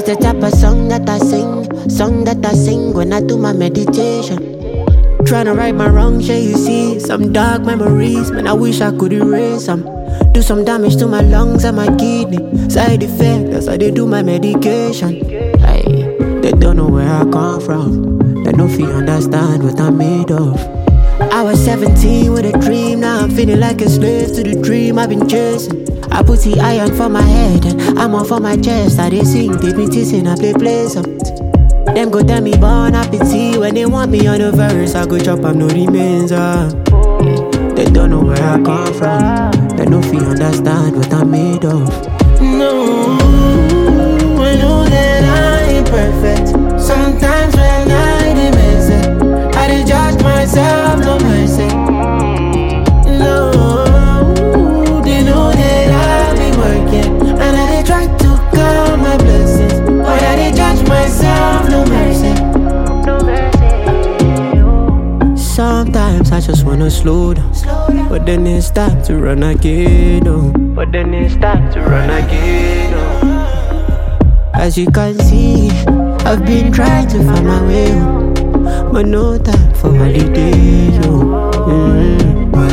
the type of song that I sing when I do my meditation. Tryna right my wrongs, yeah, you see. Some dark memories, man, I wish I could erase them. Do some damage to my lungs and my kidney. Side effect, that's how they do my medication. Aye, they don't know where I come from. They no feel understand what I'm made of. I was 17 with a dream, now I'm feeling like a slave to the dream I've been chasing. I put the iron for my head and I'm on for my chest. I they sing, they be teasing, I play some. Them go tell me bon appetit when they want me on the verse. I go chop, I'm no remains. They don't know where I come from. They no feel understand what I'm made of. No, I know that I ain't perfect. Sometimes when I dey mess it, I dey judge myself, no mercy. No, they know that I be working, and I dey try to count my blessings, but I dey judge myself, no mercy. No mercy. Sometimes I just wanna slow down, but then it's time to run again, oh. But then it's time to run again, oh. As you can see, I've been trying to find my way home, but no time for holiday, oh.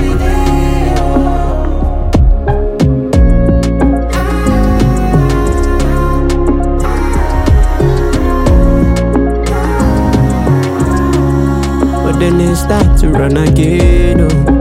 But then it's time to run again, oh.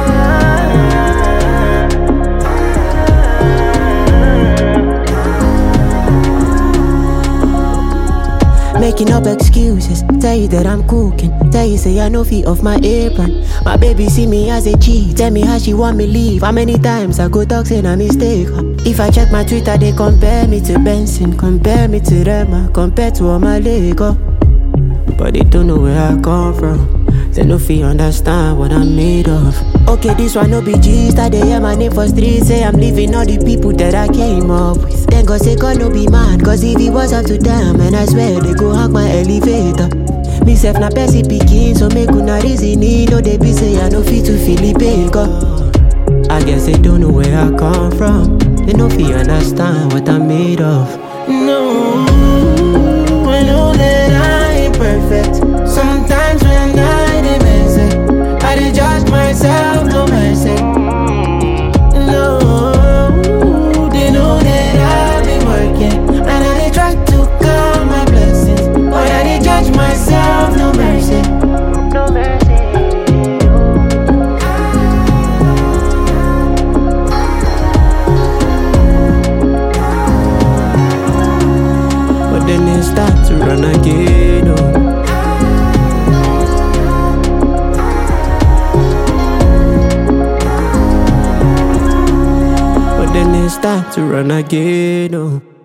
Making up excuses, tell you that I'm cooking, tell you say I know feet off my apron. My baby see me as a cheat, tell me how she want me leave. How many times I go talk saying I mistake her. If I check my Twitter, they compare me to Benson, compare me to Rema, compare to all my Lego. But they don't know where I come from. They no feel understand what I'm made of. Okay, this one no be gist. I dey hear my name for street, say I'm leaving all the people that I came up with. Then God say God no be mad, cause if it was up to them, and I swear they go hack my elevator. Me sef na Percy pikin, so make una reason it. No they be say I no fit to feel the pain, God. I guess they don't know where I come from. They no feel understand what I'm made of. No, I know that I ain't perfect. Sometimes when I dey mess it, I dey judge myself, no mercy. No, they know that I be working, and I dey try to count my blessings, but I dey judge myself, no mercy. No mercy. But then it's time to run again, oh. But then it's time to run again, oh.